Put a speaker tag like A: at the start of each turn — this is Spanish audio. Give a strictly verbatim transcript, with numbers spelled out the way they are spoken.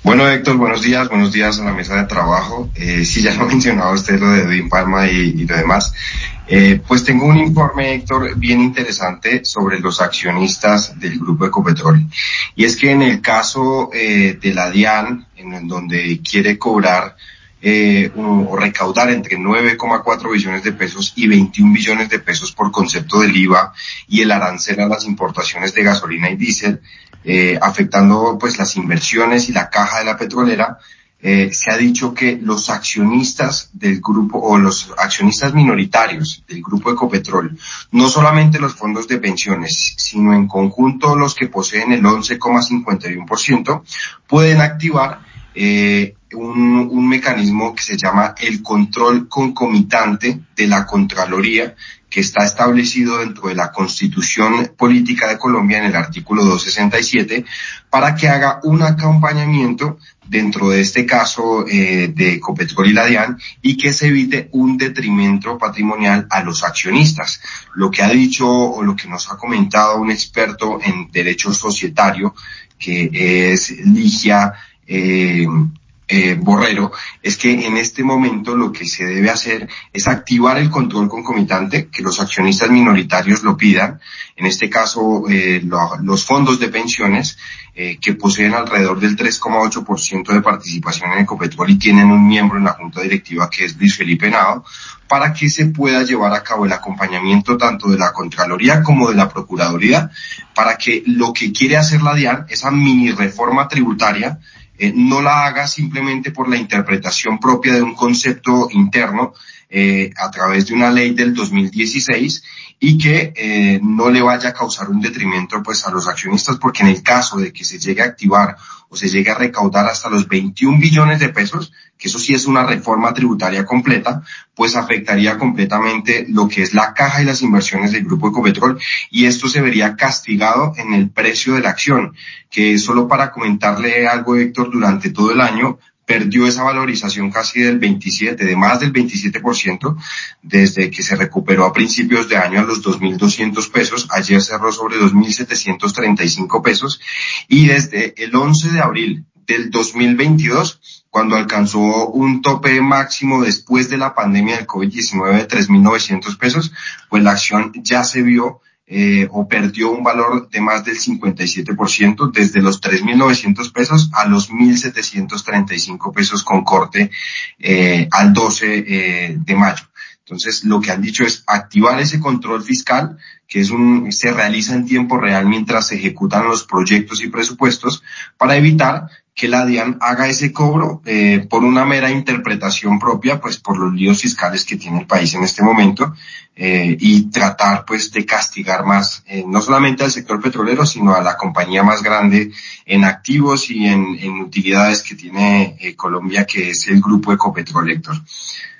A: Bueno, Héctor, buenos días, buenos días a la mesa de trabajo. Eh, sí, ya lo mencionaba usted lo de Edwin Palma y, y lo demás. Eh, pues tengo un informe, Héctor, bien interesante sobre los accionistas del Grupo Ecopetrol. Y es que en el caso eh, de la DIAN, en, en donde quiere cobrar eh, un, o recaudar entre nueve coma cuatro billones de pesos y veintiún billones de pesos por concepto del I V A y el arancel a las importaciones de gasolina y diésel, eh, afectando pues las inversiones y la caja de la petrolera, eh, se ha dicho que los accionistas del grupo o los accionistas minoritarios del grupo Ecopetrol, no solamente los fondos de pensiones, sino en conjunto los que poseen el once coma cincuenta y uno por ciento, pueden activar eh, un, un mecanismo que se llama el control concomitante de la Contraloría, que está establecido dentro de la Constitución Política de Colombia en el artículo doscientos sesenta y siete, para que haga un acompañamiento dentro de este caso eh, de Ecopetrol y la DIAN, y que se evite un detrimento patrimonial a los accionistas. Lo que ha dicho o lo que nos ha comentado un experto en derecho societario, que es Ligia eh, Eh, Borrero, es que en este momento lo que se debe hacer es activar el control concomitante, que los accionistas minoritarios lo pidan, en este caso eh, lo, los fondos de pensiones, eh, que poseen alrededor del tres coma ocho por ciento de participación en Ecopetrol y tienen un miembro en la junta directiva que es Luis Felipe Henao, para que se pueda llevar a cabo el acompañamiento tanto de la Contraloría como de la Procuraduría, para que lo que quiere hacer la DIAN, esa mini reforma tributaria, Eh, no la haga simplemente por la interpretación propia de un concepto interno eh, a través de una ley del dos mil dieciséis, y que eh, no le vaya a causar un detrimento pues a los accionistas, porque en el caso de que se llegue a activar o se llegue a recaudar hasta los veintiún billones de pesos, que eso sí es una reforma tributaria completa, pues afectaría completamente lo que es la caja y las inversiones del Grupo Ecopetrol, y esto se vería castigado en el precio de la acción, que solo para comentarle algo, Héctor, durante todo el año perdió esa valorización casi del veintisiete, de más del veintisiete por ciento, desde que se recuperó a principios de año a los dos mil doscientos pesos, ayer cerró sobre dos mil setecientos treinta y cinco pesos, y desde el once de abril del dos mil veintidós, cuando alcanzó un tope máximo después de la pandemia del COVID diecinueve de tres mil novecientos pesos, pues la acción ya se vio Eh, o perdió un valor de más del cincuenta y siete por ciento, desde los tres mil novecientos pesos a los mil setecientos treinta y cinco pesos con corte eh, al doce eh, de mayo. Entonces, lo que han dicho es activar ese control fiscal, que es un, se realiza en tiempo real mientras se ejecutan los proyectos y presupuestos, para evitar que la DIAN haga ese cobro eh, por una mera interpretación propia, pues por los líos fiscales que tiene el país en este momento, eh, y tratar pues de castigar más, eh, no solamente al sector petrolero, sino a la compañía más grande en activos y en, en utilidades que tiene eh, Colombia, que es el Grupo Ecopetrol, Héctor.